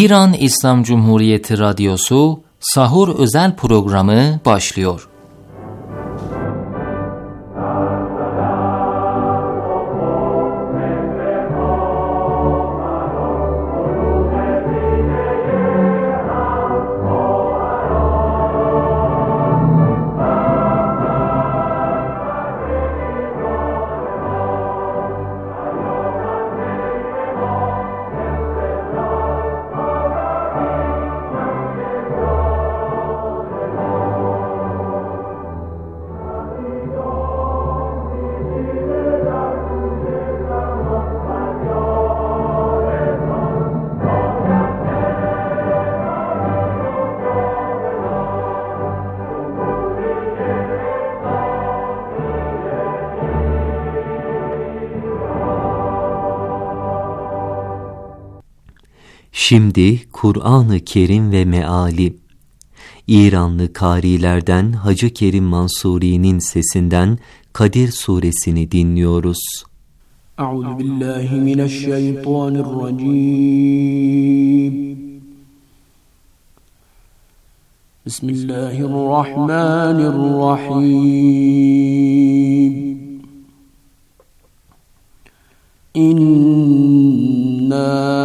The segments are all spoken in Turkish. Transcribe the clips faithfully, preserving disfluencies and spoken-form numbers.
İran İslam Cumhuriyeti Radyosu Sahur özel programı başlıyor. Şimdi Kur'an-ı Kerim ve meali. İranlı karilerden Hacı Kerim Mansuri'nin sesinden Kadir suresini dinliyoruz. Euzubillahimineşşeytanirracim. Bismillahirrahmanirrahim. İnna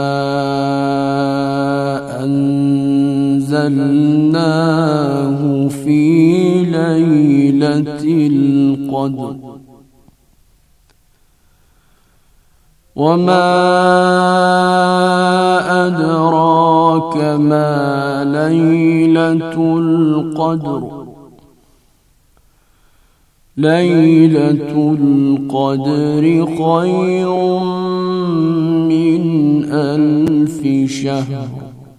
أنزلناه في ليلة القدر وما أدراك ما ليلة القدر ليلة القدر خير من ألف شهر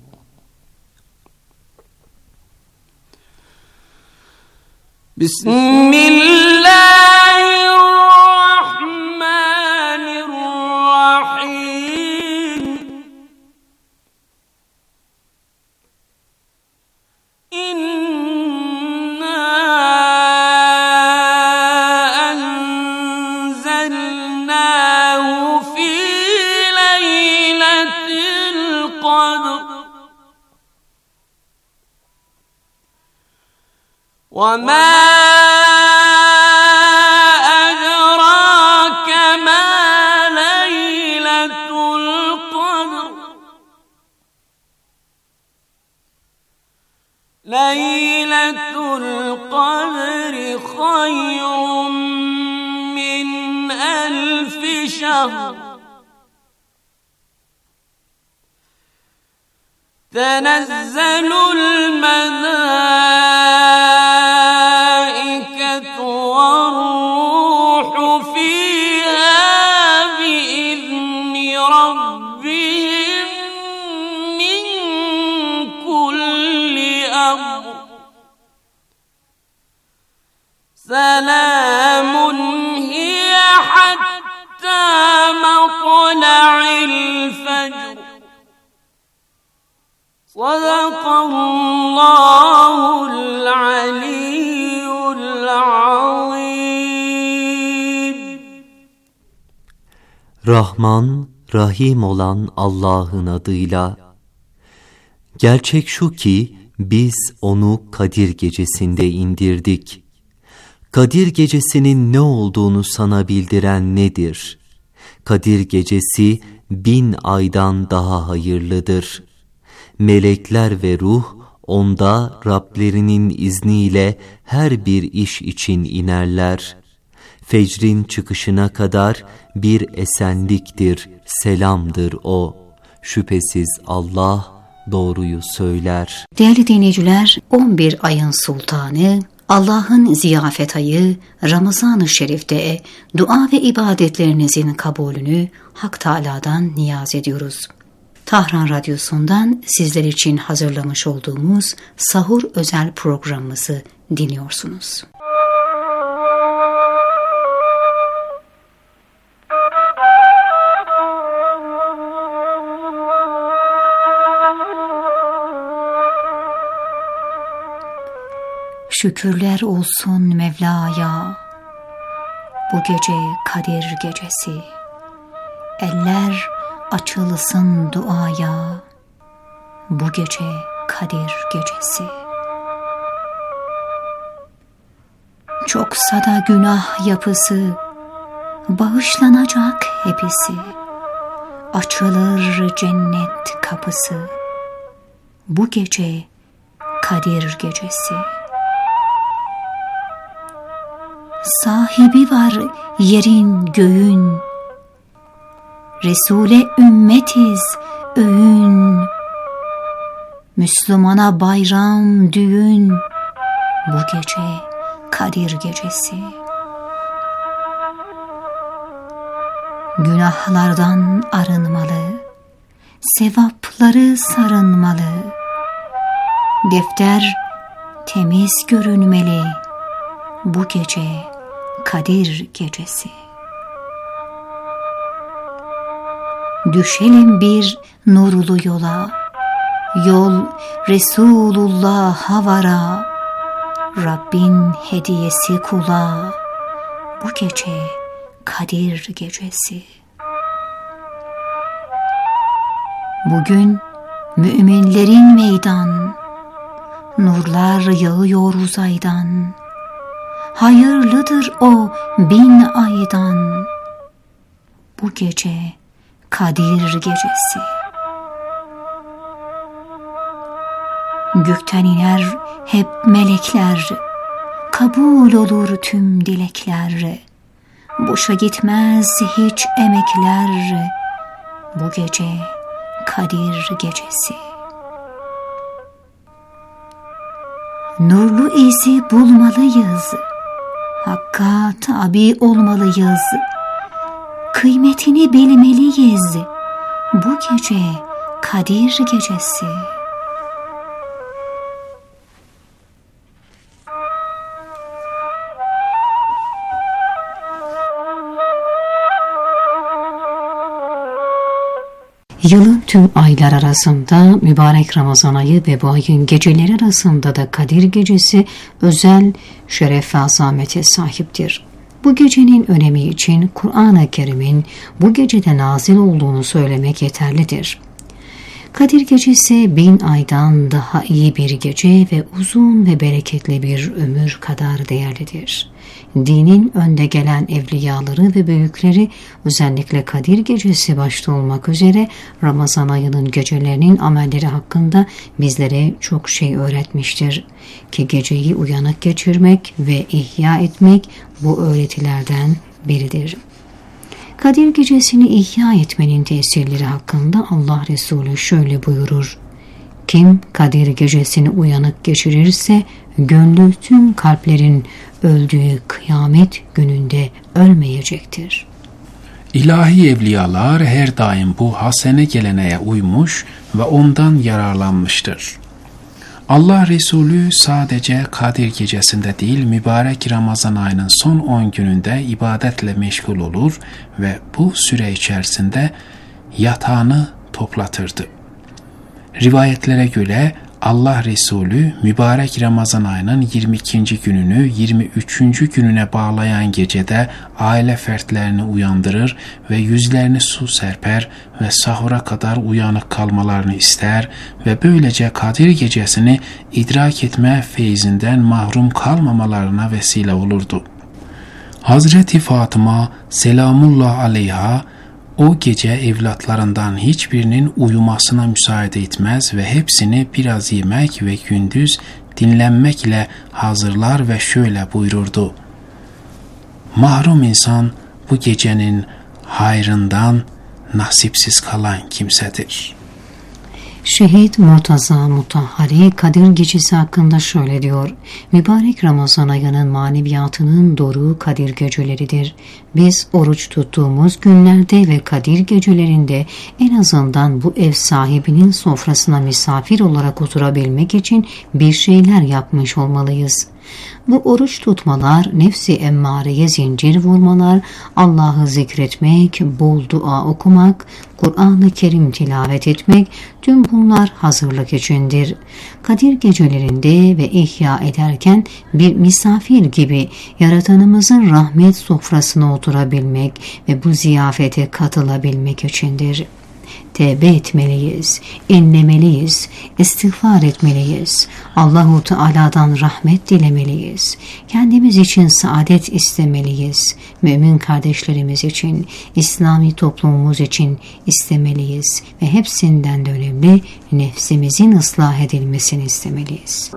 بسم الله الرحمن الرحيم إنا أنزلناه في ليلة القدر وما أدراك ما ليلة القدر ليلة القدر خير من ألف شهر تنزل الملائكة والروح فيها بإذن ربهم من كل أمر سلام هي حتى مطلع الفجر صدق الله العلي العظيم. Rahman, Rahim olan Allah'ın adıyla. Gerçek şu ki biz onu Kadir gecesinde indirdik. Kadir gecesinin ne olduğunu sana bildiren nedir? Kadir gecesi bin aydan daha hayırlıdır. Melekler ve ruh onda Rablerinin izniyle her bir iş için inerler. Fecrin çıkışına kadar bir esenliktir, selamdır o. Şüphesiz Allah doğruyu söyler. Değerli dinleyiciler, on bir ayın sultanı, Allah'ın ziyafet ayı Ramazan-ı Şerif'te dua ve ibadetlerinizin kabulünü Hak Teâlâ'dan niyaz ediyoruz. Tahran Radyosu'ndan sizler için hazırlamış olduğumuz Sahur özel programımızı dinliyorsunuz. Şükürler olsun Mevla'ya, bu gece Kadir gecesi. Eller açılsın duaya, bu gece Kadir Gecesi. Çoksa da günah yapısı, bağışlanacak hepsi. Açılır cennet kapısı, bu gece Kadir Gecesi. Sahibi var yerin göğün, Resul'e ümmetiz öğün. Müslümana bayram düğün, bu gece Kadir Gecesi. Günahlardan arınmalı, sevapları sarınmalı. Defter temiz görünmeli, bu gece Kadir Gecesi. Düşelim bir nurlu yola, yol Resulullah'a vara. Rabbin hediyesi kula, bu gece Kadir Gecesi. Bugün müminlerin meydan, nurlar yağıyor uzaydan. Hayırlıdır o bin aydan, bu gece Kadir Gecesi. Gökten iner hep melekler, kabul olur tüm dilekler. Boşa gitmez hiç emekler, bu gece Kadir Gecesi. Nurlu izi bulmalıyız, Hakka tabi olmalıyız. Kıymetini bilmeliyiz, bu gece Kadir Gecesi. Yılın tüm aylar arasında mübarek Ramazan ayı ve bu ayın geceleri arasında da Kadir Gecesi özel şeref ve azamete sahiptir. Bu gecenin önemi için Kur'an-ı Kerim'in bu gecede nazil olduğunu söylemek yeterlidir. Kadir Gecesi bin aydan daha iyi bir gece ve uzun ve bereketli bir ömür kadar değerlidir. Dinin önde gelen evliyaları ve büyükleri özellikle Kadir Gecesi başta olmak üzere Ramazan ayının gecelerinin amelleri hakkında bizlere çok şey öğretmiştir. Ki geceyi uyanık geçirmek ve ihya etmek bu öğretilerden biridir. Kadir Gecesini ihya etmenin tesirleri hakkında Allah Resulü şöyle buyurur: kim Kadir Gecesini uyanık geçirirse gönlü tüm kalplerin öldüğü kıyamet gününde ölmeyecektir. İlahi evliyalar her daim bu hasene geleneğe uymuş ve ondan yararlanmıştır. Allah Resulü sadece Kadir Gecesi'nde değil, mübarek Ramazan ayının son on gününde ibadetle meşgul olur ve bu süre içerisinde yatağını toplatırdı. Rivayetlere göre Allah Resulü mübarek Ramazan ayının yirmi ikinci gününü yirmi üçüncü gününe bağlayan gecede aile fertlerini uyandırır ve yüzlerini su serper ve sahura kadar uyanık kalmalarını ister ve böylece Kadir Gecesini idrak etme feyzinden mahrum kalmamalarına vesile olurdu. Hazreti Fatıma selamullah aleyha o gece evlatlarından hiçbirinin uyumasına müsaade etmez ve hepsini biraz yemek ve gündüz dinlenmekle hazırlar ve şöyle buyururdu: mahrum insan bu gecenin hayrından nasipsiz kalan kimsedir. Şehit Murtaza Mutahhari Kadir Gecesi hakkında şöyle diyor: mübarek Ramazan ayının maneviyatının doruğu Kadir geceleridir. Biz oruç tuttuğumuz günlerde ve Kadir gecelerinde en azından bu ev sahibinin sofrasına misafir olarak oturabilmek için bir şeyler yapmış olmalıyız. Bu oruç tutmalar, nefsi emmareye zincir vurmalar, Allah'ı zikretmek, bol dua okumak, Kur'an-ı Kerim tilavet etmek, tüm bunlar hazırlık içindir. Kadir gecelerinde ve ihya ederken bir misafir gibi Yaratanımızın rahmet sofrasına oturabilmek ve bu ziyafete katılabilmek içindir. Tevbe etmeliyiz, inlemeliyiz, istiğfar etmeliyiz. Allahu Teala'dan rahmet dilemeliyiz. Kendimiz için saadet istemeliyiz. Mümin kardeşlerimiz için, İslami toplumumuz için istemeliyiz. Ve hepsinden de önemli, nefsimizin ıslah edilmesini istemeliyiz.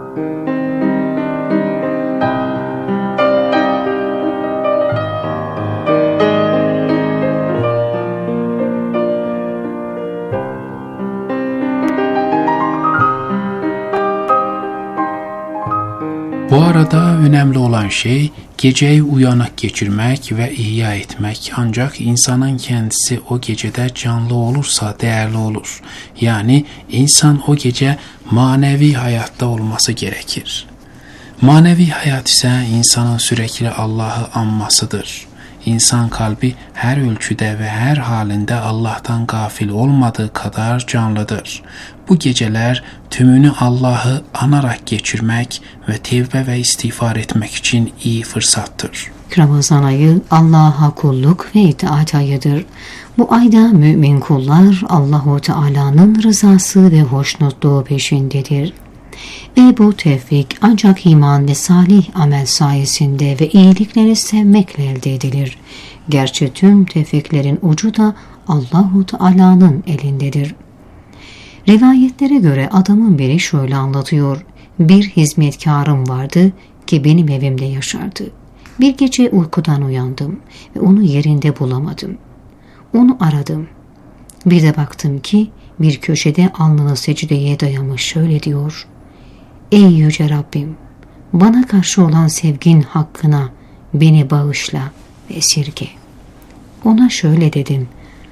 Bu arada önemli olan şey geceyi uyanık geçirmek ve ihya etmek, ancak insanın kendisi o gecede canlı olursa değerli olur. Yani insan o gece manevi hayatta olması gerekir. Manevi hayat ise insanın sürekli Allah'ı anmasıdır. İnsan kalbi her ölçüde ve her halinde Allah'tan gafil olmadığı kadar canlıdır. Bu geceler tümünü Allah'ı anarak geçirmek ve tevbe ve istiğfar etmek için iyi fırsattır. Ramazan ayı Allah'a kulluk ve itaat ayıdır. Bu ayda mümin kullar Allahu Teala'nın rızası ve hoşnutluğu peşindedir. Ve bu tevfik ancak iman ve salih amel sayesinde ve iyilikleri sevmekle elde edilir. Gerçi tüm tevfiklerin ucu da Allahu Teala'nın elindedir. Rivayetlere göre adamın biri şöyle anlatıyor. Bir hizmetkarım vardı ki benim evimde yaşardı. Bir gece uykudan uyandım ve onu yerinde bulamadım. Onu aradım. Bir de baktım ki bir köşede alnını secdeye dayamış şöyle diyor: Ey yüce Rabbim, bana karşı olan sevgin hakkına beni bağışla ve esirge. Ona şöyle dedim: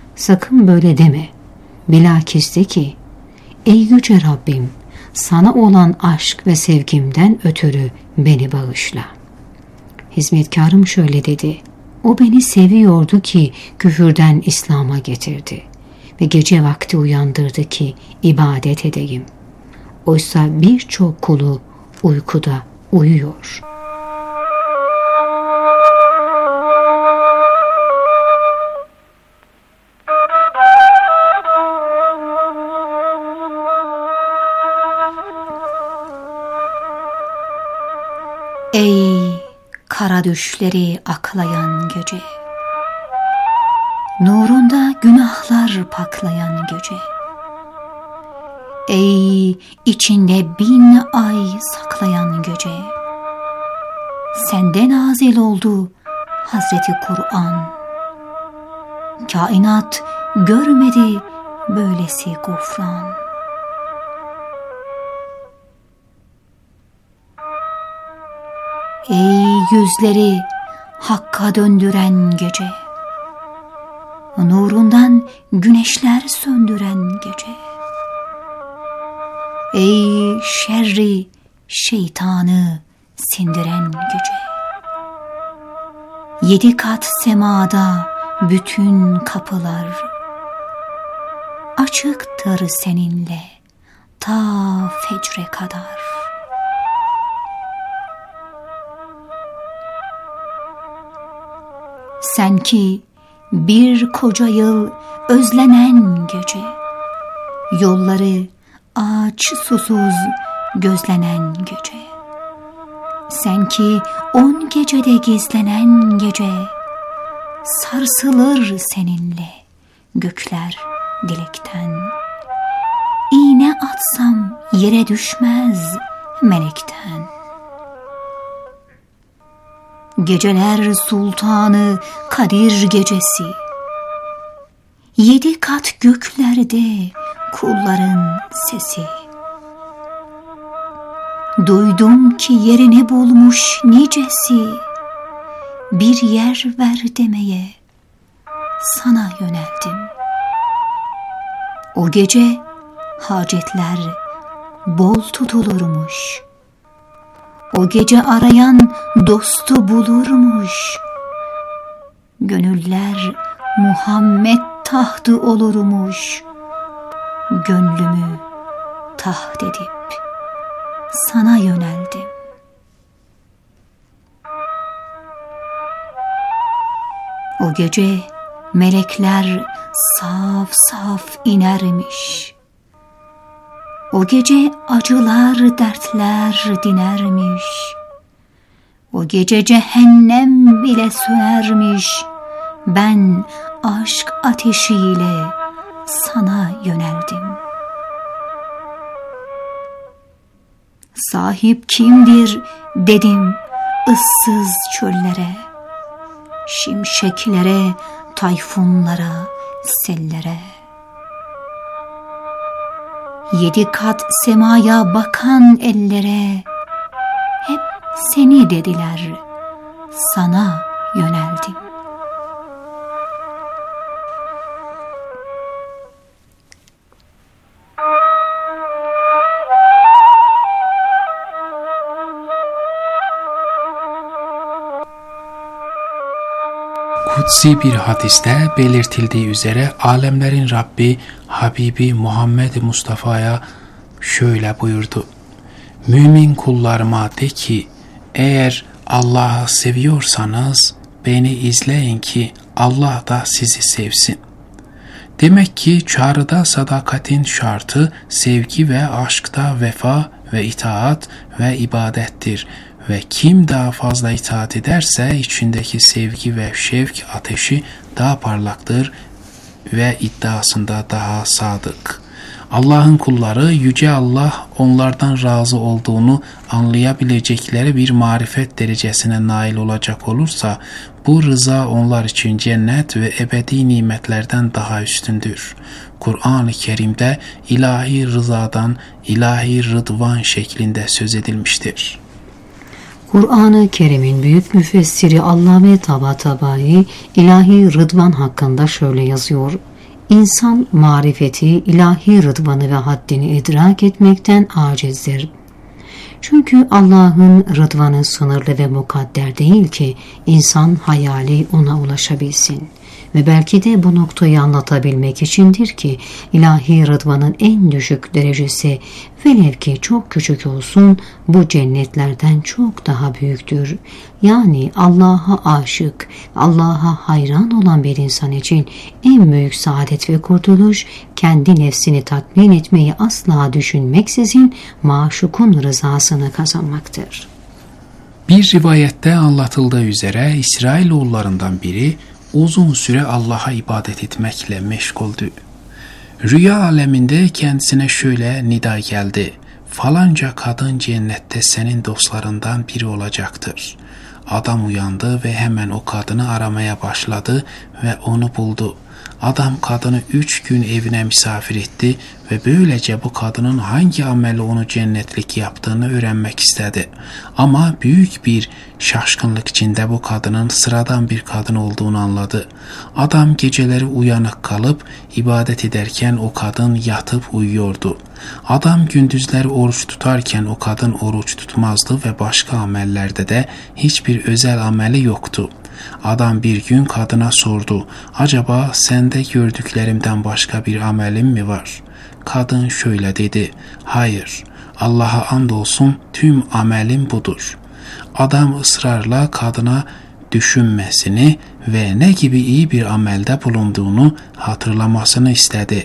sakın böyle deme. Bilakis de ki, ey yüce Rabbim, sana olan aşk ve sevgimden ötürü beni bağışla. Hizmetkarım şöyle dedi: o beni seviyordu ki küfürden İslam'a getirdi ve gece vakti uyandırdı ki ibadet edeyim. Oysa birçok kulu uykuda uyuyor. Ey kara düşleri aklayan gece, nurunda günahlar paklayan gece, ey içinde bin ay saklayan gece, sende nazil oldu Hazreti Kur'an. Kainat görmedi böylesi gufran. Ey yüzleri Hakk'a döndüren gece, nurundan güneşler söndüren gece, ey şerri şeytanı sindiren gece, yedi kat semada bütün kapılar açıktır seninle ta fecre kadar. Sen ki bir koca yıl özlenen gece, yolları aç susuz gözlenen gece, sen ki on gecede gizlenen gece, sarsılır seninle gökler dilekten. İğne atsam yere düşmez melekten. Geceler sultanı Kadir gecesi, yedi kat göklerde kulların sesi. Duydum ki yerini bulmuş nicesi, bir yer ver demeye sana yöneldim. O gece hacetler bol tutulurmuş. O gece arayan dostu bulurmuş. Gönüller Muhammed tahtı olurmuş. Gönlümü taht edip sana yöneldim. O gece melekler saf saf inermiş. O gece acılar, dertler dinermiş. O gece cehennem bile sönermiş. Ben aşk ateşiyle sana yöneldim. Sahip kimdir dedim ıssız çöllere, şimşeklere, tayfunlara, sellere. Yedi kat semaya bakan ellere hep seni dediler, sana yöneldim. Kutsi bir hadiste belirtildiği üzere alemlerin Rabbi Habibi Muhammed Mustafa'ya şöyle buyurdu: Mümin kullarıma de ki, eğer Allah'ı seviyorsanız beni izleyin ki Allah da sizi sevsin. Demek ki çağrıda sadakatin şartı sevgi ve aşkta vefa ve itaat ve ibadettir. Ve kim daha fazla itaat ederse içindeki sevgi ve şevk ateşi daha parlaktır ve iddiasında daha sadık. Allah'ın kulları Yüce Allah onlardan razı olduğunu anlayabilecekleri bir marifet derecesine nail olacak olursa bu rıza onlar için cennet ve ebedi nimetlerden daha üstündür. Kur'an-ı Kerim'de ilahi rızadan ilahi rıdvan şeklinde söz edilmiştir. Kur'an-ı Kerim'in büyük müfessiri Allame Tabatabai ilahi rıdvan hakkında şöyle yazıyor: İnsan marifeti, ilahi rıdvanı ve haddini idrak etmekten acizdir. Çünkü Allah'ın rıdvanı sınırlı ve mukadder değil ki insan hayali ona ulaşabilsin. Ve belki de bu noktayı anlatabilmek içindir ki ilahi rıdvanın en düşük derecesi velev ki çok küçük olsun bu cennetlerden çok daha büyüktür. Yani Allah'a aşık, Allah'a hayran olan bir insan için en büyük saadet ve kurtuluş kendi nefsini tatmin etmeyi asla düşünmeksizin maşukun rızasını kazanmaktır. Bir rivayette anlatıldığı üzere İsrailoğullarından biri uzun süre Allah'a ibadet etmekle meşguldü. Rüya aleminde kendisine şöyle nida geldi: falanca kadın cennette senin dostlarından biri olacaktır. Adam uyandı ve hemen o kadını aramaya başladı ve onu buldu. Adam kadını üç gün evine misafir etti ve böylece bu kadının hangi ameli onu cennetlik yaptığını öğrenmek istedi. Ama büyük bir şaşkınlık içinde bu kadının sıradan bir kadın olduğunu anladı. Adam geceleri uyanık kalıp ibadet ederken o kadın yatıp uyuyordu. Adam gündüzleri oruç tutarken o kadın oruç tutmazdı ve başka amellerde de hiçbir özel ameli yoktu. Adam bir gün kadına sordu: acaba sende gördüklerimden başka bir amelin mi var? Kadın şöyle dedi: hayır, Allah'a andolsun tüm amelim budur. Adam ısrarla kadına düşünmesini ve ne gibi iyi bir amelde bulunduğunu hatırlamasını istedi.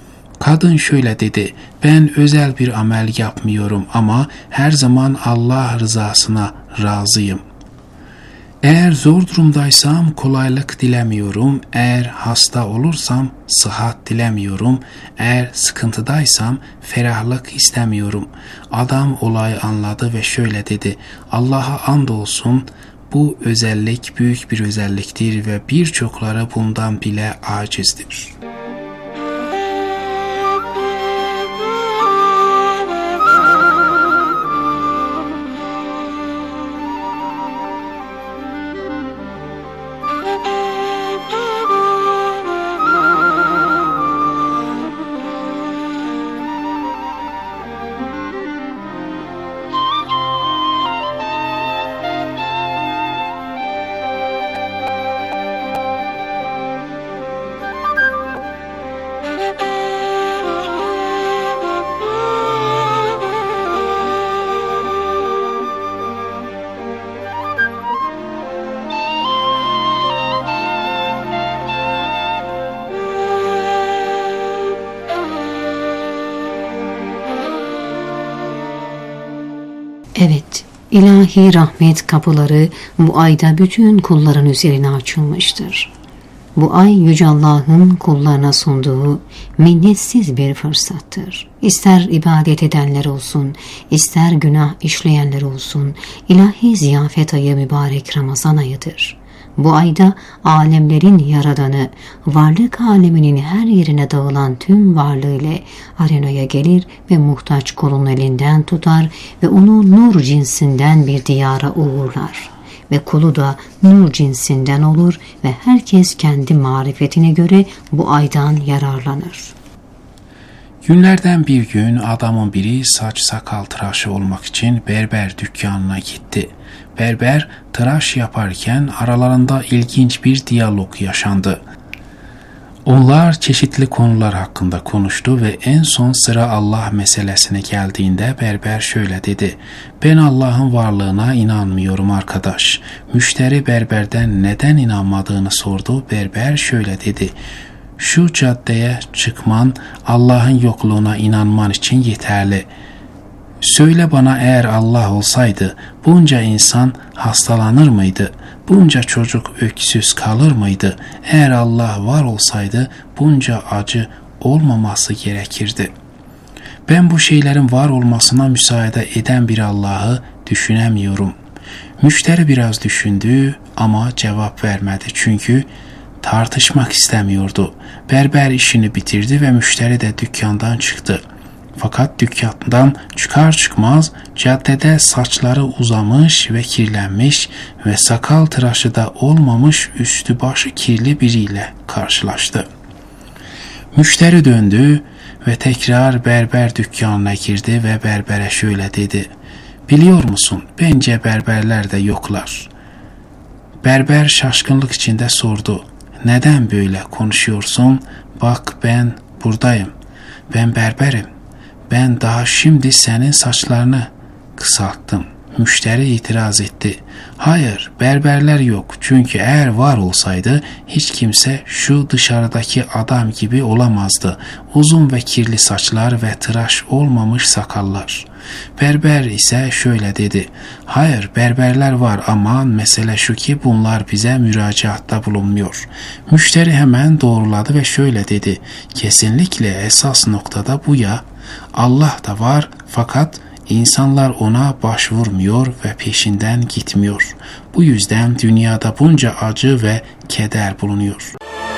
Kadın şöyle dedi: ben özel bir amel yapmıyorum ama her zaman Allah rızasına razıyım. Eğer zor durumdaysam kolaylık dilemiyorum, eğer hasta olursam sıhhat dilemiyorum, eğer sıkıntıdaysam ferahlık istemiyorum. Adam olayı anladı ve şöyle dedi: Allah'a andolsun bu özellik büyük bir özelliktir ve birçokları bundan bile acizdir. Evet, ilahi rahmet kapıları bu ayda bütün kulların üzerine açılmıştır. Bu ay Yüce Allah'ın kullarına sunduğu minnetsiz bir fırsattır. İster ibadet edenler olsun, ister günah işleyenler olsun, ilahi ziyafet ayı mübarek Ramazan ayıdır. Bu ayda alemlerin yaradanı, varlık aleminin her yerine dağılan tüm varlığıyla arenaya gelir ve muhtaç kulun elinden tutar ve onu nur cinsinden bir diyara uğurlar. Ve kulu da nur cinsinden olur ve herkes kendi marifetine göre bu aydan yararlanır. Günlerden bir gün adamın biri saç sakal tıraşı olmak için berber dükkanına gitti. Berber tıraş yaparken aralarında ilginç bir diyalog yaşandı. Onlar çeşitli konular hakkında konuştu ve en son sıra Allah meselesine geldiğinde berber şöyle dedi: "Ben Allah'ın varlığına inanmıyorum arkadaş." Müşteri berberden neden inanmadığını sordu. Berber şöyle dedi: "Şu caddeye çıkman Allah'ın yokluğuna inanman için yeterli. Söyle bana, eğer Allah olsaydı bunca insan hastalanır mıydı? Bunca çocuk öksüz kalır mıydı? Eğer Allah var olsaydı bunca acı olmaması gerekirdi. Ben bu şeylerin var olmasına müsaade eden bir Allah'ı düşünemiyorum." Müşteri biraz düşündü ama cevap vermedi, çünkü tartışmak istemiyordu. Berber işini bitirdi ve müşteri de dükkandan çıktı. Fakat dükkandan çıkar çıkmaz caddede saçları uzamış ve kirlenmiş ve sakal tıraşı da olmamış üstü başı kirli biriyle karşılaştı. Müşteri döndü ve tekrar berber dükkanına girdi ve berbere şöyle dedi: "Biliyor musun, bence berberler de yoklar." Berber şaşkınlık içinde sordu: "Neden böyle konuşuyorsun? Bak, ben buradayım. Ben berberim. Ben daha şimdi senin saçlarını kısalttım." Müşteri itiraz etti: "Hayır, berberler yok. Çünkü eğer var olsaydı hiç kimse şu dışarıdaki adam gibi olamazdı. Uzun ve kirli saçlar ve tıraş olmamış sakallar." Berber ise şöyle dedi: "Hayır, berberler var ama mesele şu ki bunlar bize müracaatta bulunmuyor." Müşteri hemen doğruladı ve şöyle dedi: "Kesinlikle esas noktada bu ya. Allah da var fakat insanlar ona başvurmuyor ve peşinden gitmiyor. Bu yüzden dünyada bunca acı ve keder bulunuyor."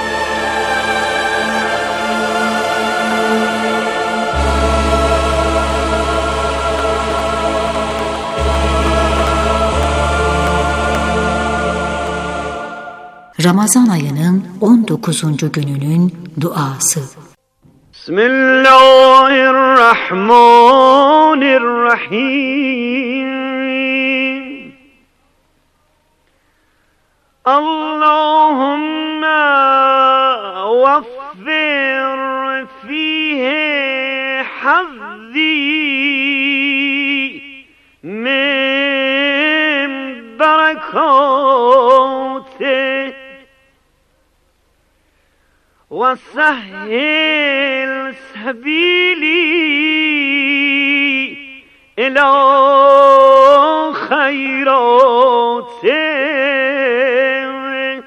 Ramazan ayının on dokuzuncu gününün duası. Bismillahirrahmanirrahim. Allahümme vaffir fihi hazzi min berekatih وسهل سبيلي إلى خيراته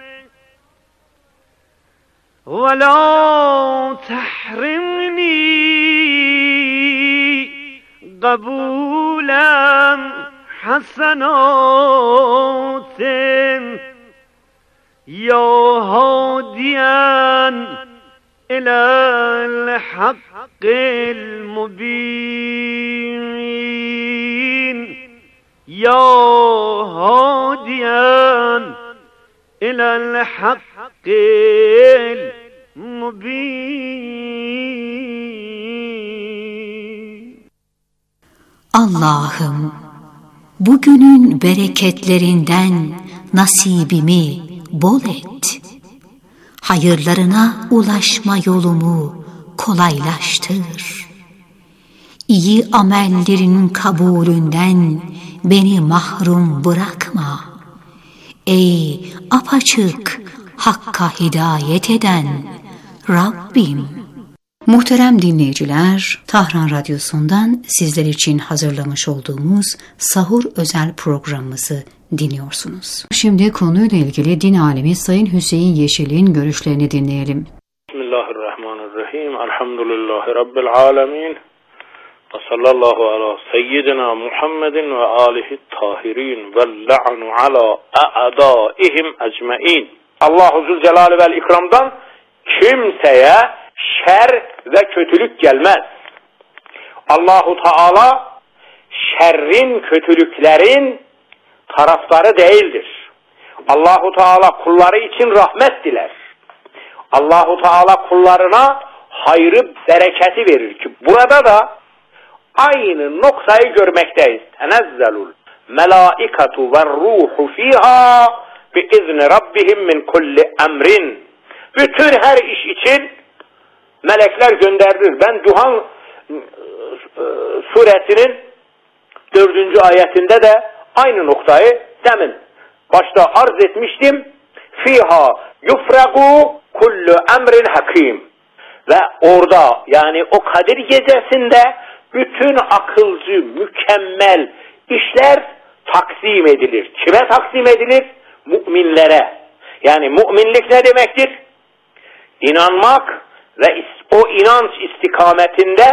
ولا تحرمني قبولا حسناته يا هاديا إلى الحق المبين يا هاديا إلى الحق المبين. Allah'ım, bugünün bereketlerinden nasibimi bol et. Hayırlarına ulaşma yolumu kolaylaştır. İyi amellerinin kabulünden beni mahrum bırakma. Ey apaçık Hakk'a hidayet eden Rabbim! Muhterem dinleyiciler, Tahran Radyosu'ndan sizler için hazırlamış olduğumuz Sahur özel programımızı dinliyorsunuz. Şimdi konuyla ilgili din alimi Sayın Hüseyin Yeşil'in görüşlerini dinleyelim. Bismillahirrahmanirrahim. Elhamdülillahi Rabbil alemin. Ve sallallahu ala seyyidina Muhammedin ve alihi tahirin ve la'nu ala a'daihim ecmain. Allahu Zülcelal vel İkram'dan kimseye şer ve kötülük gelmez. Allahu Teala şerrin, kötülüklerin taraftarı değildir. Allahu Teala kulları için rahmet diler. Allahu Teala kullarına hayrı, bereketi verir ki burada da aynı noktayı görmekteyiz. Tenezzelul melaikatu ve ruhu fiha bi izni rabbihim min kulli emrin. Bütün her iş için melekler gönderilir. Ben Duhan suresinin dördüncü ayetinde de aynı noktayı demin başta arz etmiştim. Fiha yufragu kullu emrin hakim. Ve orada yani o Kadir gecesinde bütün akılcı, mükemmel işler taksim edilir. Kime taksim edilir? Müminlere. Yani müminlik ne demektir? İnanmak ve o inanç istikametinde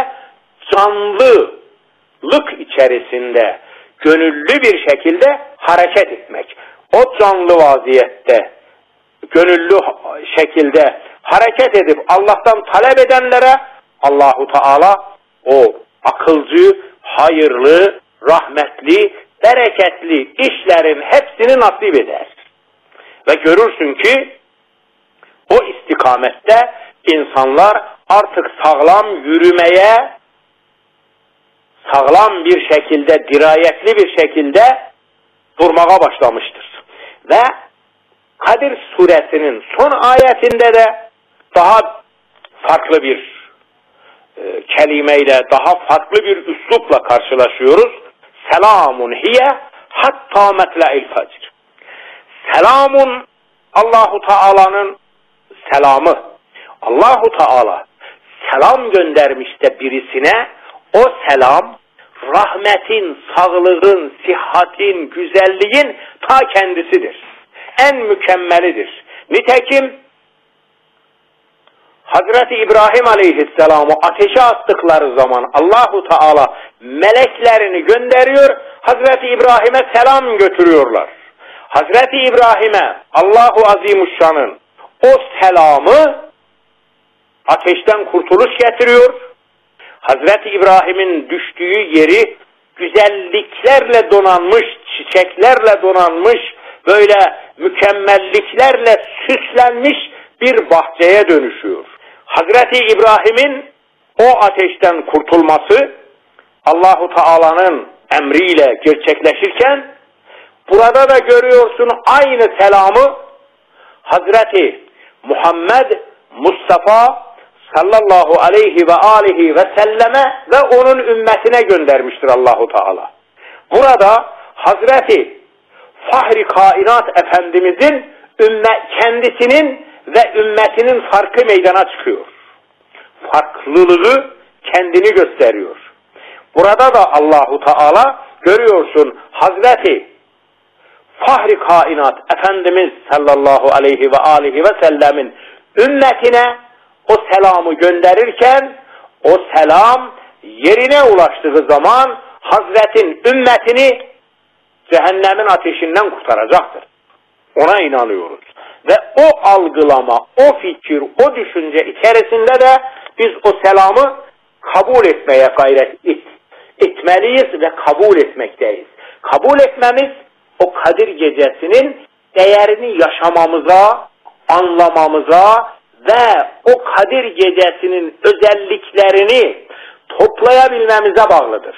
canlılık içerisinde gönüllü bir şekilde hareket etmek. O canlı vaziyette gönüllü şekilde hareket edip Allah'tan talep edenlere Allahu Teala o akılcı, hayırlı, rahmetli, bereketli işlerin hepsini nasip eder. Ve görürsün ki o istikamette insanlar artık sağlam yürümeye, sağlam bir şekilde, dirayetli bir şekilde durmaya başlamıştır. Ve Kadir suresinin son ayetinde de daha farklı bir e, kelimeyle, daha farklı bir üslupla karşılaşıyoruz. Selamun hiye hatta metla'il fecr. Selamun Allahu Teala'nın selamı. Allahu Teala selam göndermiş de birisine, o selam rahmetin, sağlığın, sıhhatin, güzelliğin ta kendisidir. En mükemmelidir. Nitekim Hazreti İbrahim Aleyhisselam'ı ateşe attıkları zaman Allahu Teala meleklerini gönderiyor, Hazreti İbrahim'e selam götürüyorlar. Hazreti İbrahim'e Allahu Azimuşşan'ın o selamı ateşten kurtuluş getiriyor. Hazreti İbrahim'in düştüğü yeri güzelliklerle donanmış, çiçeklerle donanmış, böyle mükemmelliklerle süslenmiş bir bahçeye dönüşüyor. Hazreti İbrahim'in o ateşten kurtulması Allahu Teala'nın emriyle gerçekleşirken burada da görüyorsun aynı selamı Hazreti Muhammed Mustafa sallallahu aleyhi ve alihi ve selleme ve onun ümmetine göndermiştir Allahu Teala. Burada Hazreti Fahri Kainat Efendimizin ümmet kendisinin ve ümmetinin farkı meydana çıkıyor. Farklılığı kendini gösteriyor. Burada da Allahu Teala görüyorsun Hazreti Fahri Kainat Efendimiz sallallahu aleyhi ve alihi ve sellemin ümmetine o selamı gönderirken o selam yerine ulaştığı zaman Hazretin ümmetini cehennemin ateşinden kurtaracaktır. Ona inanıyoruz. Ve o algılama, o fikir, o düşünce içerisinde de biz o selamı kabul etmeye gayret et, etmeliyiz ve kabul etmekteyiz. Kabul etmemiz o Kadir gecesinin değerini yaşamamıza, anlamamıza ve o Kadir gecesinin özelliklerini toplayabilmemize bağlıdır.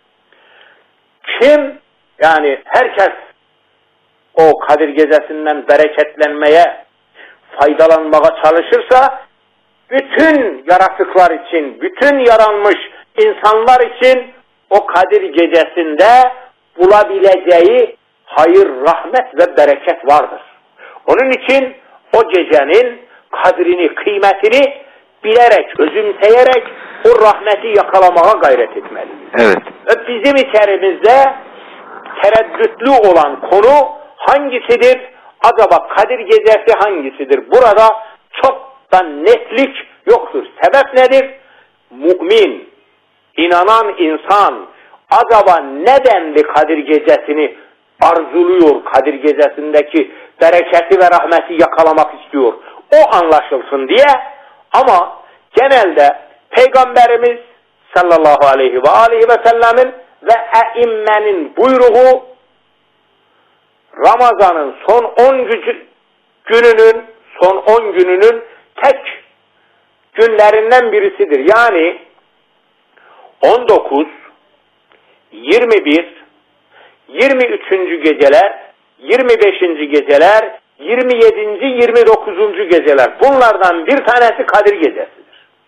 Kim, yani herkes o Kadir gecesinden bereketlenmeye, faydalanmaya çalışırsa, bütün yaratıklar için, bütün yaranmış insanlar için o Kadir gecesinde bulabileceği hayır, rahmet ve bereket vardır. Onun için o gecenin kadrini, kıymetini bilerek, özümseyerek o rahmeti yakalamaya gayret etmeliyiz. Evet. Ve bizim içerimizde tereddütlü olan konu hangisidir? Acaba Kadir Gecesi hangisidir? Burada çok da netlik yoktur. Sebep nedir? Mümin, inanan insan acaba nedenli Kadir Gecesini arzuluyor, Kadir Gecesi'ndeki bereketi ve rahmeti yakalamak istiyor? O anlaşılsın diye. Ama genelde Peygamberimiz sallallahu aleyhi ve aleyhi ve sellemin ve eimmenin buyruğu Ramazan'ın son on gününün son on gününün tek günlerinden birisidir. Yani on dokuz, yirmi bir, yirmi üçüncü geceler, yirmi beşinci geceler, yirmi yedinci, yirmi dokuzuncu geceler. Bunlardan bir tanesi Kadir Gecesidir.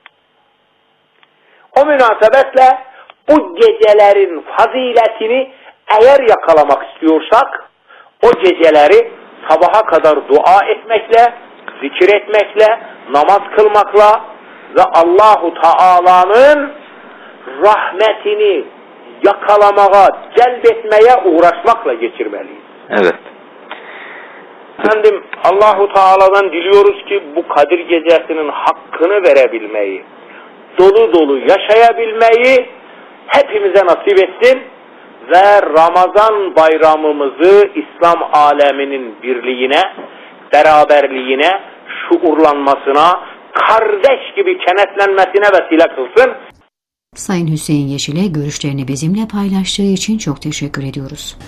O münasebetle bu gecelerin faziletini eğer yakalamak istiyorsak o geceleri sabaha kadar dua etmekle, zikir etmekle, namaz kılmakla ve Allahu Teala'nın rahmetini yakalamaya, celbetmeye uğraşmakla geçirmeliyiz. Evet. Efendim Allahu Teala'dan diliyoruz ki bu Kadir Gecesi'nin hakkını verebilmeyi, dolu dolu yaşayabilmeyi hepimize nasip etsin ve Ramazan bayramımızı İslam aleminin birliğine, beraberliğine, şuurlanmasına, kardeş gibi kenetlenmesine vesile kılsın. Sayın Hüseyin Yeşil'e görüşlerini bizimle paylaştığı için çok teşekkür ediyoruz.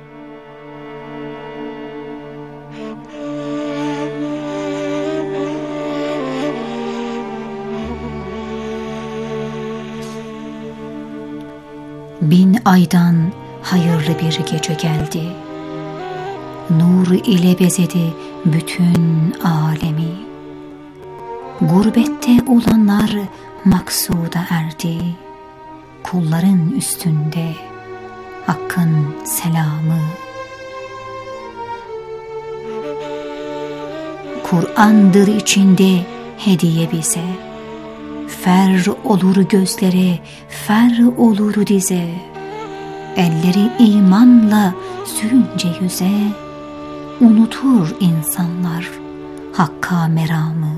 Bin aydan hayırlı bir gece geldi. Nur ile bezedi bütün alemi. Gurbette olanlar maksuda erdi. Kulların üstünde Hakk'ın selamı. Kur'an'dır içinde hediye bize. Fer olur gözlere, fer olur dize. Elleri imanla sürünce yüze, unutur insanlar Hakk'a meramı.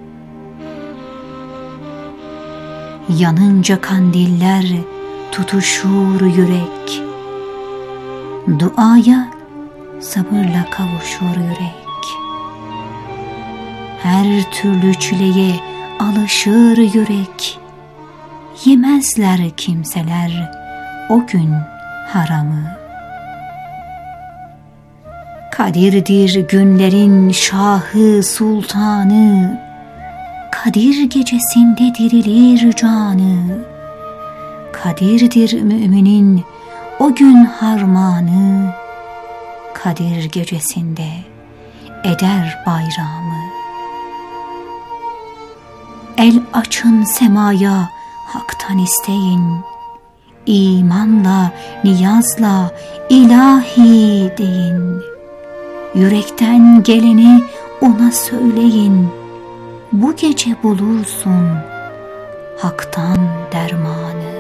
Yanınca kandiller tutuşur yürek. Duaya sabırla kavuşur yürek. Her türlü çileye alışır yürek. Yemezler kimseler o gün haramı. Kadir'dir günlerin şahı sultanı. Kadir gecesinde dirilir canı. Kadir'dir müminin o gün harmanı. Kadir gecesinde eder bayramı. El açın semaya, Hak'tan isteyin. İmanla, niyazla, ilahi deyin. Yürekten geleni ona söyleyin. Bu gece bulursun Hak'tan dermanı.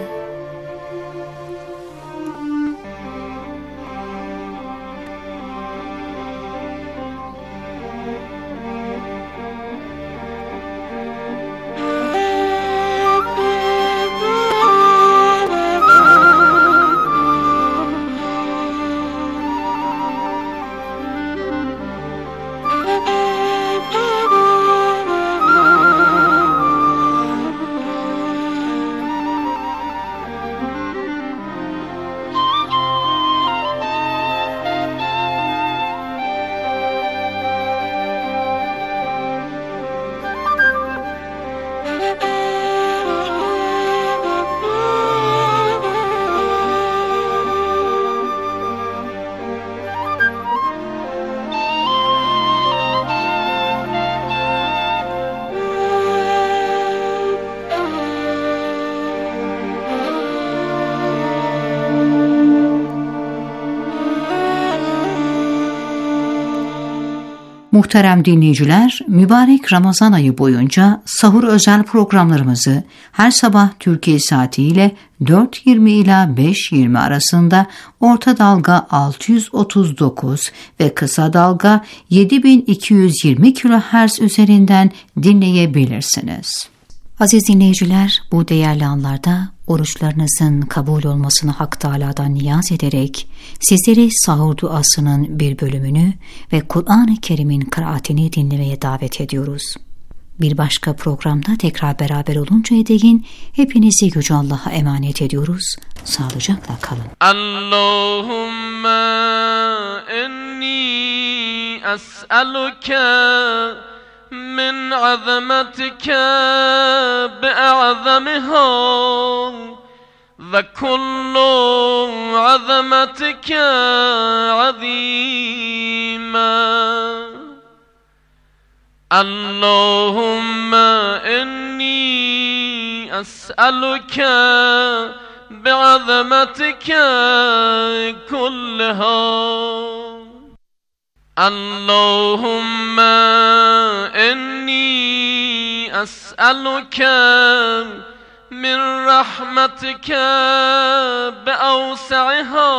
Muhterem dinleyiciler, mübarek Ramazan ayı boyunca sahur özel programlarımızı her sabah Türkiye saatiyle dört yirmi ila beş yirmi arasında orta dalga altı yüz otuz dokuz ve kısa dalga yedi bin iki yüz yirmi kilohertz üzerinden dinleyebilirsiniz. Aziz dinleyiciler, bu değerli anlarda oruçlarınızın kabul olmasını Hak Teâlâ'dan niyaz ederek sizleri sahur duasının bir bölümünü ve Kur'an-ı Kerim'in kıraatini dinlemeye davet ediyoruz. Bir başka programda tekrar beraber oluncaya değin hepinizi Yüce Allah'a emanet ediyoruz. Sağlıcakla kalın. Allahümme inni es'eluke من عظمتك بأعظمها وكل عظمتك عظيما اللهم إني أسألك بعظمتك كلها اللهم إني أسألك من رحمتك بأوسعها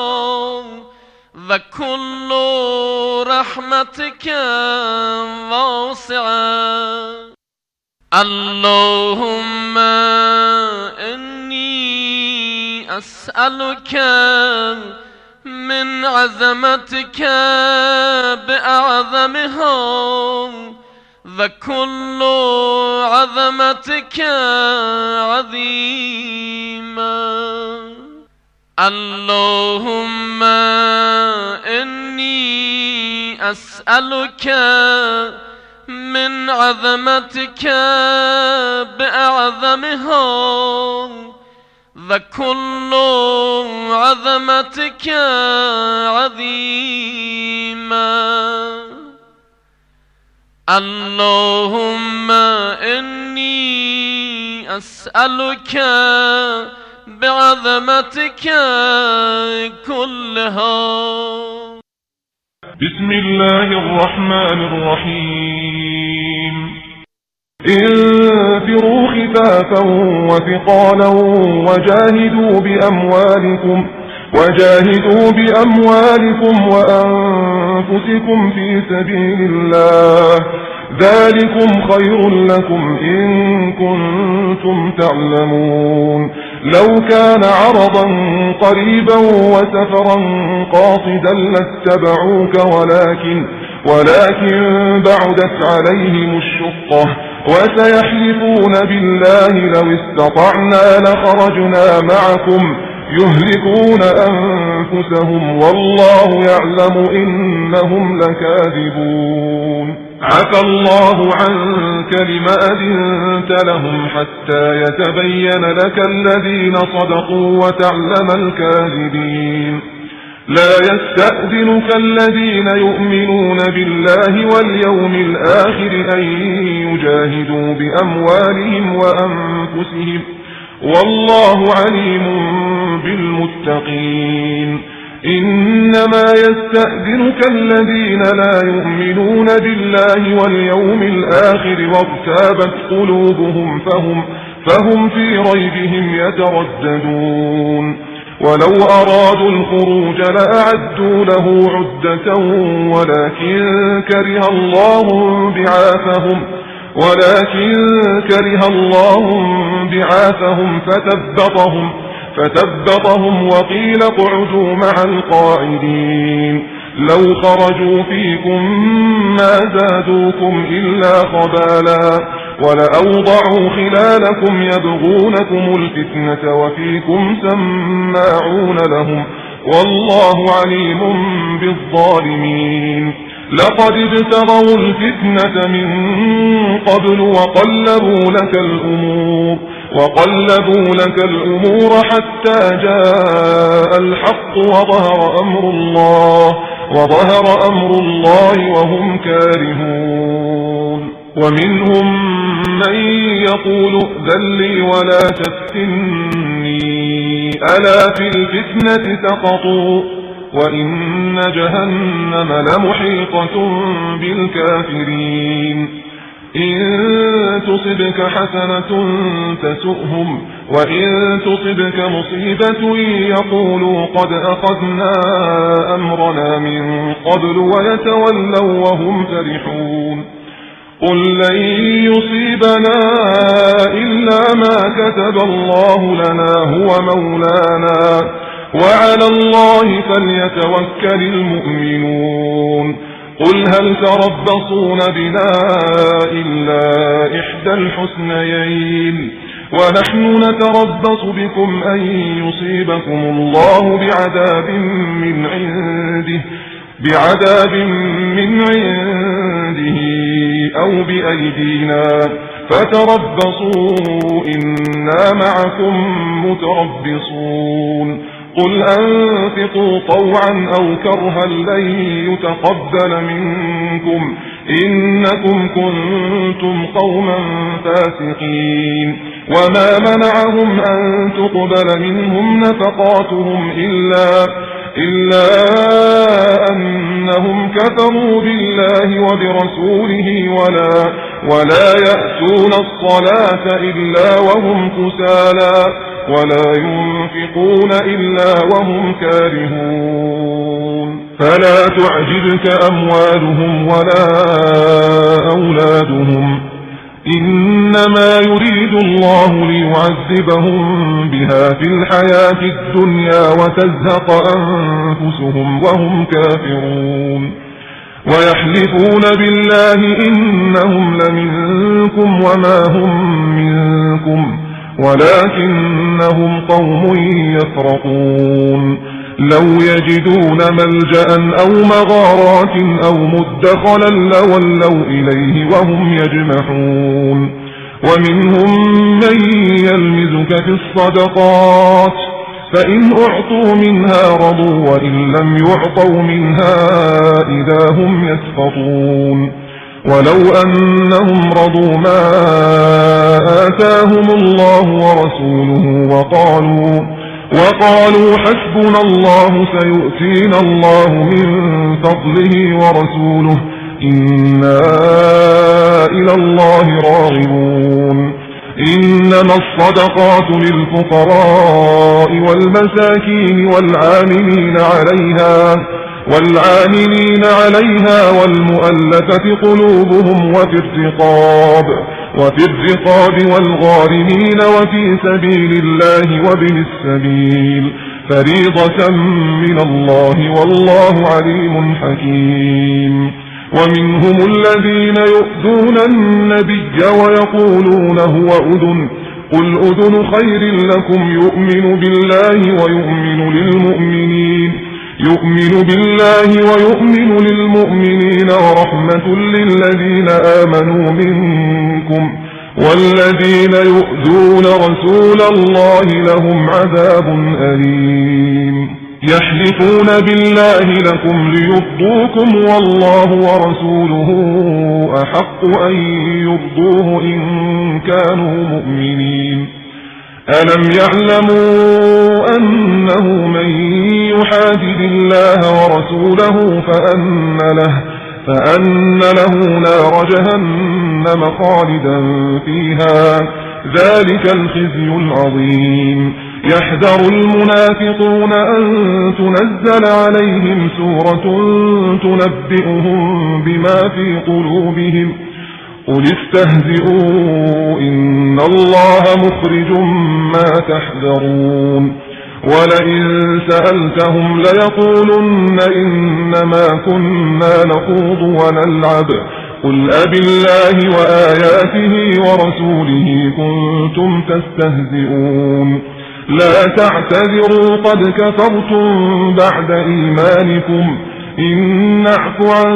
وكل رحمتك واسعة اللهم إني أسألك من عظمتك بأعظمها وكل عظمتك عظيما اللهم إني أسألك من عظمتك بأعظمها وكل عظمتك عظيما اللهم إني أسألك بعظمتك كلها. بسم الله الرحمن الرحيم. انفروا خفافا وثقالا وجاهدوا بأموالكم وجاهدوا بأموالكم وأنفسكم في سبيل الله ذلكم خير لكم إن كنتم تعلمون. لو كان عرضا قريبا وسفرا قاصدا لاتبعوك ولكن ولكن بعدت عليهم الشقة وسيحلفون بالله لو استطعنا لخرجنا معكم يهلكون أنفسهم والله يعلم إنهم لكاذبون. عفى الله عنك لما أذنت لهم حتى يتبين لك الذين صدقوا وتعلم الكاذبين. لا يستأذنك الذين يؤمنون بالله واليوم الآخر أن يجاهدوا بأموالهم وأنفسهم والله عليم بالمتقين. إنما يستأذنك الذين لا يؤمنون بالله واليوم الآخر وارتابت قلوبهم فهم, فهم في ريبهم يترددون. ولو أرادوا الخروج لأعدوا له عدة ولكن كره الله بعاثهم ولكن كره الله بعاثهم فثبطهم فثبطهم وقيل اقعدوا مع القاعدين. لو خرجوا فيكم ما زادوكم إلا خبالا ولأوضعوا خلالكم يبغونكم الفتنة وفيكم سماعون لهم والله عليم بالظالمين. لقد ابتغوا الفتنة من قبل وقلبوا لك الأمور وقلبوا لك الأمور حتى جاء الحق وظهر أمر الله وظهر أمر الله وهم كارهون. ومنهم من يقول ائذن لي ولا تفتني ألا في الفتنة سقطوا وإن جهنم لمحيطة بالكافرين إن تصبك حسنة تسؤهم وإن تصبك مصيبة يقولوا قد أخذنا أمرنا من قبل ويتولوا وهم فرحون قل لن يصيبنا إلا ما كتب الله لنا هو مولانا وعلى الله فليتوكل المؤمنون قل هل تربصون بنا إلا إحدى الحسنيين ونحن نتربص بكم أن يصيبكم الله بعذاب من عنده بعذاب من عنده أو بأيدينا فتربصوا إنا معكم متربصون قل أنفقوا طوعا أو كرها لن يتقبل منكم إنكم كنتم قوما فاسقين وما منعهم أن تقبل منهم نفقاتهم إلا إلا أنهم كفروا بالله وبرسوله ولا ولا يأتون الصلاة إلا وهم كسالى ولا ينفقون إلا وهم كارهون فلا تعجبك أموالهم ولا أولادهم إنما يريد الله ليعذبهم بها في الحياة الدنيا وتزهق أنفسهم وهم كافرون ويحلفون بالله إنهم لمنكم وما هم منكم ولكنهم قوم يفرقون لو يجدون ملجأ أو مغارات أو مدخلا لولوا إليه وهم يجمحون ومنهم من يلمزك في الصدقات فإن أعطوا منها رضوا وإن لم يعطوا منها إذا هم يسخطون ولو أنهم رضوا ما آتاهم الله ورسوله وقالوا وقالوا حسبنا الله سيؤتينا الله من فضله ورسوله إنا إلى الله راغبون إنما الصدقات للفقراء والمساكين والعاملين عليها والعاملين عليها والمؤلفة قلوبهم وفي الرقاب وفي الرقاب والغارمين وفي سبيل الله وابن السبيل فريضة من الله والله عليم حكيم ومنهم الذين يؤذون النبي ويقولون هو أذن قل أذن خير لكم يؤمن بالله ويؤمن للمؤمنين يؤمن بالله ويؤمن للمؤمنين ورحمة للذين آمنوا منكم والذين يؤذون رسول الله لهم عذاب أليم يحلفون بالله لكم ليرضوكم والله ورسوله أحق أن يرضوه إن كانوا مؤمنين ألم يعلموا أنه من يحادد الله ورسوله فأن له فأن له نار جهنم خالدا فيها ذلك الخزي العظيم يحذر المنافقون أن تنزل عليهم سورة تنبئهم بما في قلوبهم قل استهزئوا إن الله مخرج ما تحذرون ولئن سألتهم ليقولن إنما كنا نخوض ونلعب قل أبالله وآياته ورسوله كنتم تستهزئون لا تعتذروا قد كفرتم بعد إيمانكم إن نعفو عن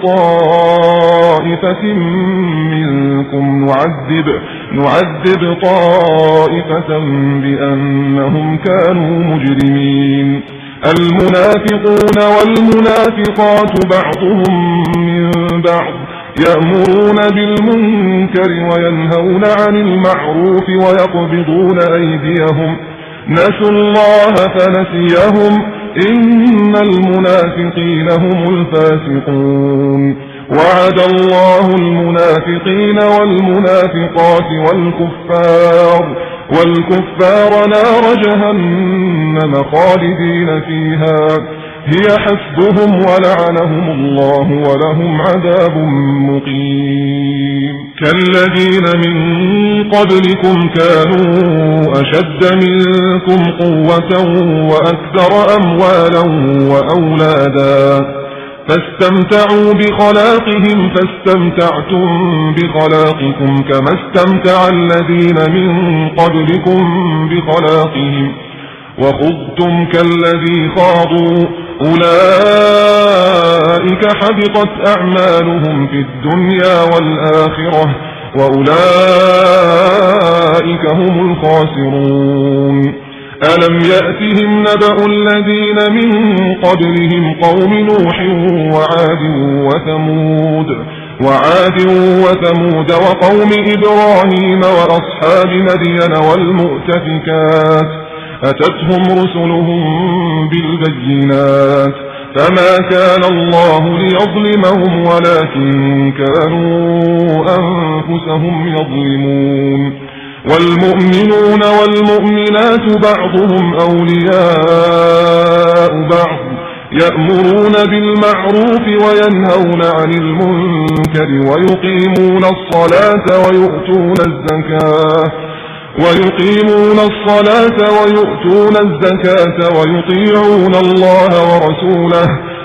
طائفة منكم نعذب, نعذب طائفة بأنهم كانوا مجرمين المنافقون والمنافقات بعضهم من بعض يأمرون بالمنكر وينهون عن المعروف ويقبضون أيديهم نسوا الله فنسيهم إن المنافقين هم الفاسقون. وعد الله المنافقين والمنافقات والكفار والكفار نار جهنم خالدين فيها هي حسبهم ولعنهم الله ولهم عذاب مقيم. كالذين من قبلكم كانوا أشد منكم قوة وأكثر أموالا وأولادا فاستمتعوا بخلاقهم فاستمتعتم بخلاقكم كما استمتع الذين من قبلكم بخلاقهم وخضتم كالذي خاضوا أولئك حبطت أعمالهم في الدنيا والآخرة وأولئك هم الخاسرون. ألم يأتهم نبأ الذين من قبلهم قوم نوح وعاد وثمود وعاد وثمود وقوم إبراهيم وأصحاب مدين والمؤتفكات أتتهم رسلهم بالبينات فما كان الله ليظلمهم ولكن كانوا أنفسهم يظلمون. والمؤمنون والمؤمنات بعضهم أولياء بعض يأمرون بالمعروف وينهون عن المنكر ويقيمون الصلاة ويؤتون الزكاة ويقيمون الصلاة ويؤتون الزكاة ويطيعون الله ورسوله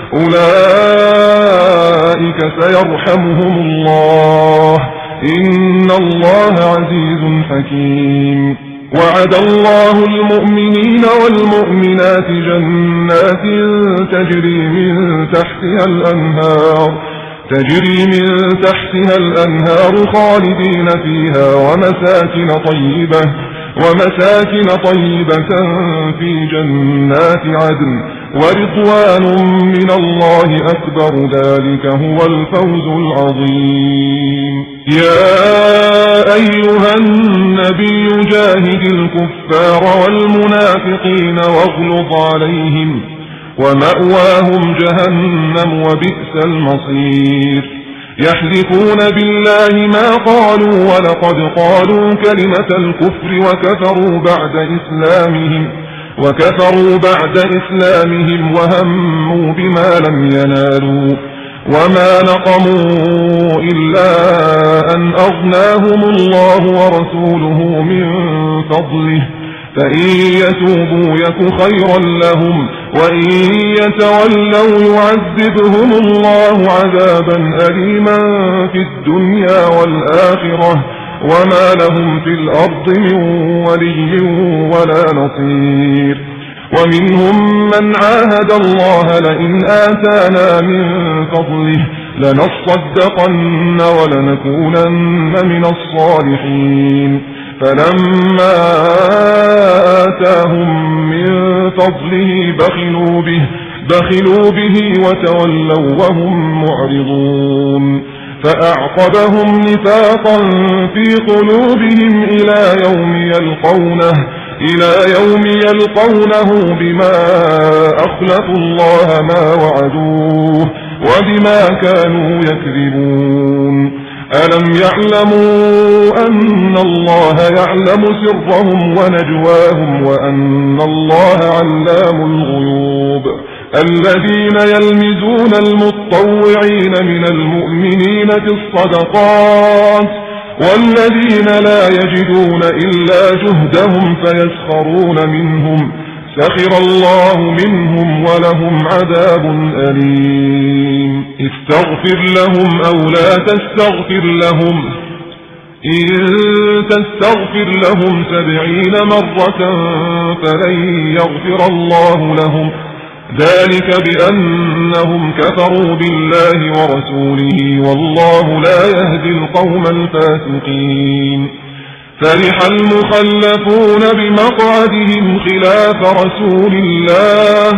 أولئك سيرحمهم الله إن الله عزيز حكيم. وعد الله المؤمنين والمؤمنات جنات تجري من تحتها الأنهار تجري من تحتها الأنهار خالدين فيها ومساكن طيبة ومساكن طيبة في جنات عدن ورضوان من الله أكبر ذلك هو الفوز العظيم. يا أيها النبي جاهد الكفار والمنافقين واغلظ عليهم ومأواهم جهنم وبئس المصير. يحلفون بالله ما قالوا ولقد قالوا كلمة الكفر وكفروا بعد إسلامهم وكفروا بعد إسلامهم وهموا بما لم ينالوا وما نقموا إلا أن أغناهم الله ورسوله من فضله فإن يتوبوا يك خيرا لهم وإن يتولوا يعذبهم الله عذابا أليما في الدنيا والآخرة وما لهم في الأرض من ولي ولا نصير. ومنهم من عاهد الله لئن آتانا من فضله لنصدقن ولنكونن من الصالحين فلما آتاهم من فضله بخلوا به بخلوا به وتولوا وهم معرضون. فأعقبهم نفاقا في قلوبهم إلى يوم يلقونه إلى يوم يلقونه بما أخلفوا الله ما وعدوه وبما كانوا يكذبون. ألم يعلموا أن الله يعلم سرهم ونجواهم وأن الله علام الغيوب. الذين يلمزون المتطوعين من المؤمنين في الصدقات والذين لا يجدون إلا جهدهم فيسخرون منهم سخر الله منهم ولهم عذاب أليم. استغفر لهم أو لا تستغفر لهم إن تستغفر لهم سبعين مرة فلن يغفر الله لهم ذلك بأنهم كفروا بالله ورسوله والله لا يهدي القوم الفاسقين. فرح المخلفون بمقعدهم خلاف رسول الله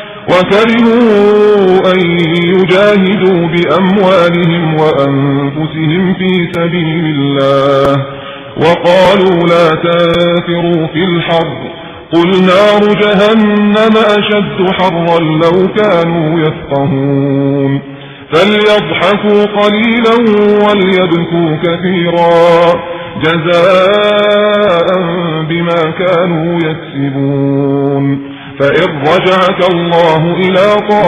وكرهوا أن يجاهدوا بأموالهم وأنفسهم في سبيل الله وقالوا لا تنفروا في الحرب قل نار جهنم أشد حرا لو كانوا يفقهون فليضحكوا قليلا وليبكوا كثيرا جزاء بما كانوا يكسبون فإن رجعك الله إلى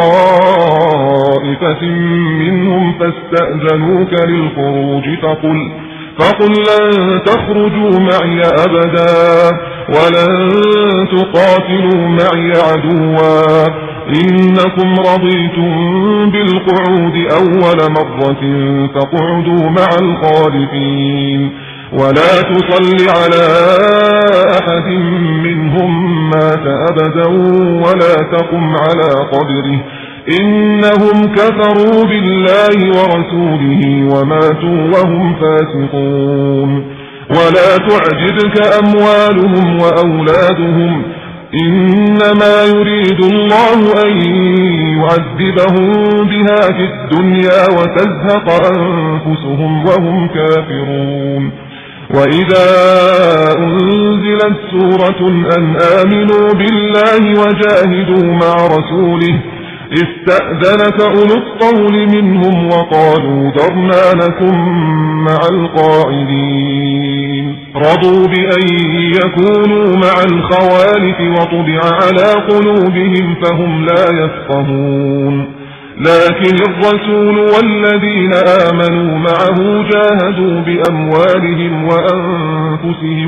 طائفة منهم فاستأذنوك للخروج فقل فقل لن تخرجوا معي أبدا ولن تقاتلوا معي عدوا إنكم رضيتم بالقعود أول مرة فاقعدوا مع الخالفين ولا تصل على أحد منهم مات أبدا ولا تقم على قبره إنهم كفروا بالله ورسوله وماتوا وهم فاسقون ولا تعجبك أموالهم وأولادهم إنما يريد الله أن يعذبهم بها في الدنيا وتزهق أنفسهم وهم كافرون وإذا أنزلت سورة أن آمنوا بالله وجاهدوا مع رسوله استأذنك أولو الطول منهم وقالوا ذرنا لكم مع القاعدين رضوا بأن يكونوا مع الخوالف وطبع على قلوبهم فهم لا يفقهون لكن الرسول والذين آمنوا معه جاهدوا بأموالهم وأنفسهم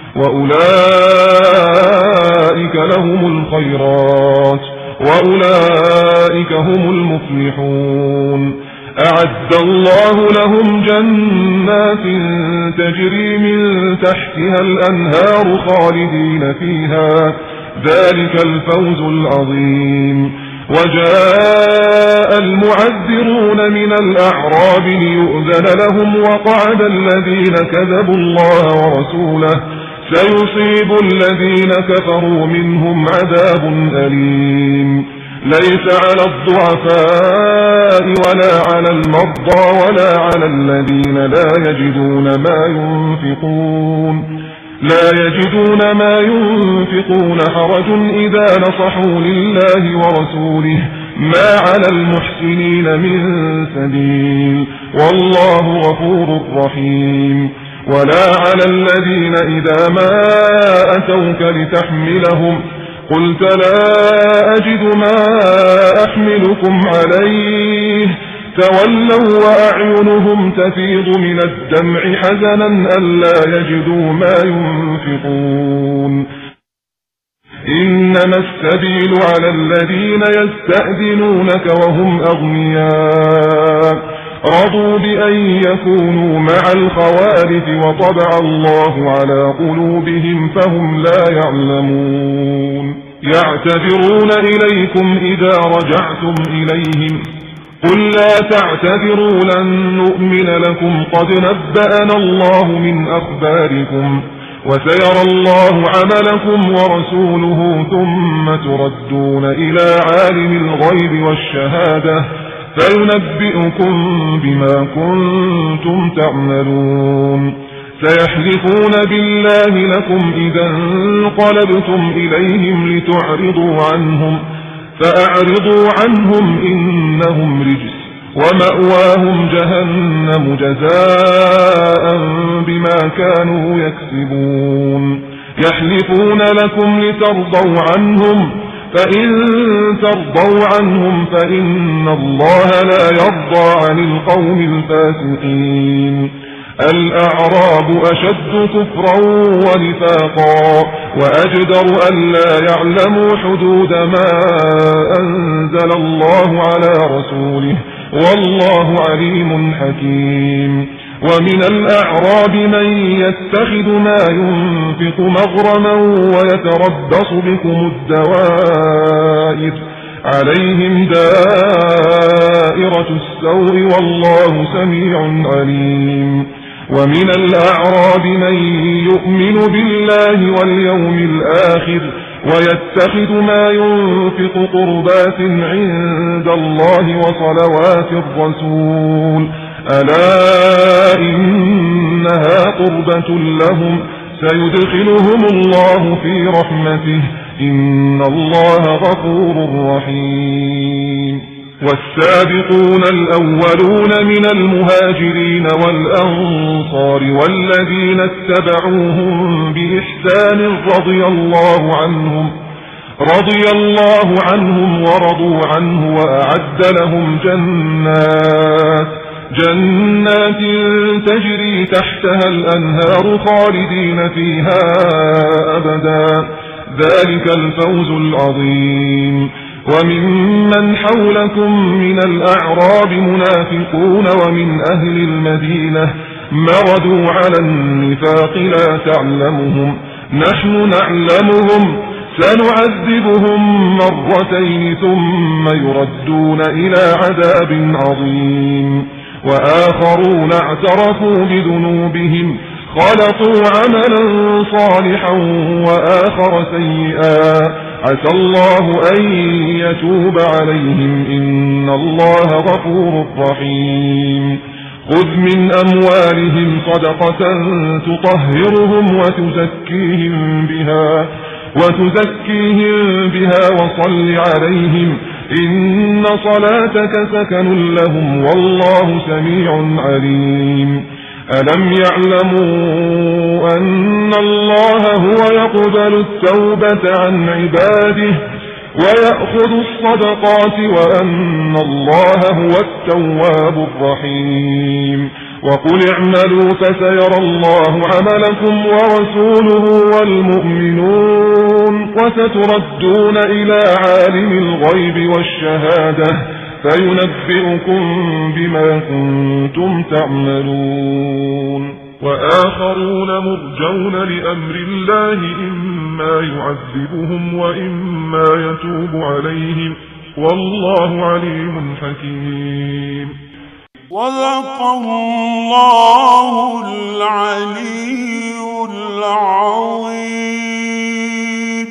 وأولئك لهم الخيرات وأولئك هم المفلحون أعد الله لهم جنات تجري من تحتها الأنهار خالدين فيها ذلك الفوز العظيم وجاء المعذرون من الأعراب ليؤذن لهم وقعد الذين كذبوا الله ورسوله سيصيب الذين كفروا منهم عذاب أليم ليس على الضعفاء ولا على المرضى ولا على الذين لا يجدون ما ينفقون لا يجدون ما ينفقون حرج إذا نصحوا لله ورسوله ما على المحسنين من سبيل والله غفور رحيم ولا على الذين إذا ما أتوك لتحملهم قلت لا أجد ما أحملكم عليه تولوا وأعينهم تفيض من الدمع حزنا ألا يجدوا ما ينفقون إنما السبيل على الذين يستأذنونك وهم أغنياء رضوا بأن يكونوا مع الخوالف وطبع الله على قلوبهم فهم لا يعلمون يعتذرون إليكم إذا رجعتم إليهم قل لا تعتذروا لن نؤمن لكم قد نبأنا الله من أخباركم وسيرى الله عملكم ورسوله ثم تردون إلى عالم الغيب والشهادة فينبئكم بما كنتم تعملون سيحلفون بالله لكم إذا انقلبتم إليهم لتعرضوا عنهم فأعرضوا عنهم إنهم رجس ومأواهم جهنم جزاء بما كانوا يكسبون يحلفون لكم لترضوا عنهم فإن ترضوا عنهم فإن الله لا يرضى عن القوم الفاسقين الأعراب أشد كفرا ونفاقا وأجدر ألا يعلموا حدود ما أنزل الله على رسوله والله عليم حكيم ومن الأعراب من يتخذ ما ينفق مغرما ويتربص بكم الدوائر عليهم دائرة السوء والله سميع عليم ومن الأعراب من يؤمن بالله واليوم الآخر ويتخذ ما ينفق قربات عند الله وصلوات الرسول ألا إنها قربة لهم سيدخلهم الله في رحمته إن الله غفور رحيم. والسابقون الأولون من المهاجرين والأنصار والذين اتبعوهم بإحسان رضي الله عنهم رضي الله عنهم ورضوا عنه وأعد لهم جنات جنات تجري تحتها الأنهار خالدين فيها أبدا ذلك الفوز العظيم. وممن حولكم من الأعراب منافقون ومن أهل المدينة مردوا على النفاق لا تعلمهم نحن نعلمهم سنعذبهم مرتين ثم يردون إلى عذاب عظيم. وآخرون اعترفوا بذنوبهم خلطوا عملا صالحا وآخر سيئا عسى الله أن يتوب عليهم إن الله غفور رحيم. خذ من أموالهم صدقة تطهرهم وتزكيهم بها وتزكيهم بها وصل عليهم إن صلاتك سكن لهم والله سميع عليم. ألم يعلموا أن الله هو يقبل التوبة عن عباده ويأخذ الصدقات وأن الله هو التواب الرحيم. وقل اعملوا فسيرى الله عملكم ورسوله والمؤمنون وستردون إلى عالم الغيب والشهادة فينبئكم بما كنتم تعملون. وآخرون مرجون لأمر الله إما يعذبهم وإما يتوب عليهم والله عليم حكيم. صدق الله العلي العظيم.